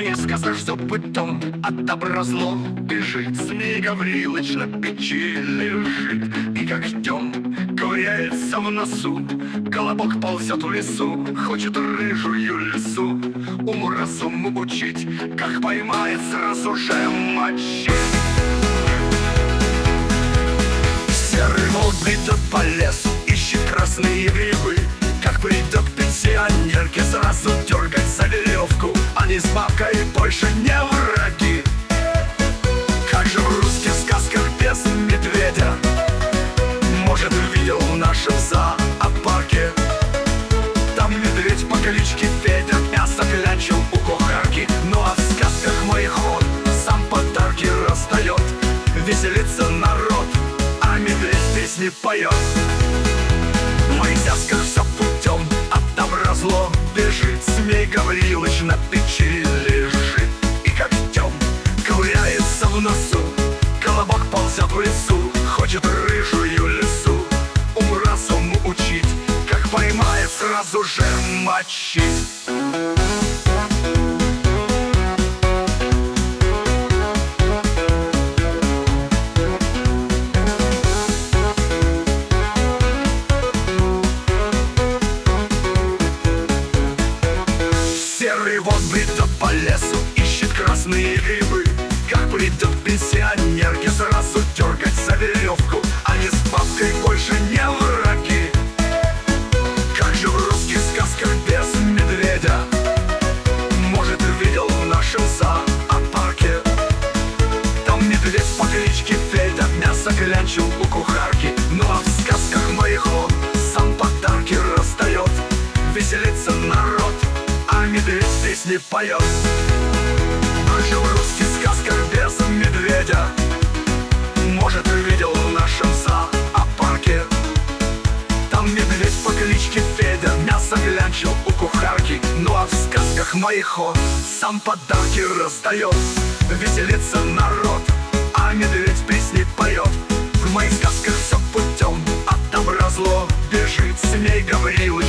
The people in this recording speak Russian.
моих сказках все путем, от добра зло бежит. Змей Гаврилыч на печи лежит, и как днем ковыряется в носу. Колобок ползет в лесу, хочет рыжую лису уму-разуму учить, как поймает, сразу же мочить. Серый волк бредет по лесу, ищет красные грибы. Как придет к пенсионерке, сразу дергать за веревку. Они с бабкой больше не враги. Как же в русских сказках без медведя? Может, видел в нашем зоопарке? Там медведь по кличке Федя мясо клянчил у кухарки. Ну а в сказках моих он сам подарки раздает. Веселится народ, а медведь песни поет. В моих сказках все путем, от добра зло бежит. Змей Гаврилыч на печи лежит, и как днем ковыряется в носу. Колобок ползет в лесу, хочет рыжую лису уму-разуму учить, как поймает, сразу же мочить. Серый волк бредет по лесу, ищет красные грибы. Как придет к пенсионерке, сразу дергать за веревку. Они с бабкой больше не враги. Как же в русских сказках без медведя? Может, видел в нашем зоопарке? Там медведь по кличке Федя мясо клянчил у кухарки. Ну а в сказках моих он сам подарки раздает. Веселится народ, а медведь песни поет. Как же в русских сказках без медведя? Может, видел в нашем зоопарке? Там медведь по кличке Федя мясо клянчил у кухарки. Ну а в сказках моих он сам подарки раздает. Веселится народ, а медведь песни поет. В моих сказках все путем, от добра зло бежит. Змей Гаврилыч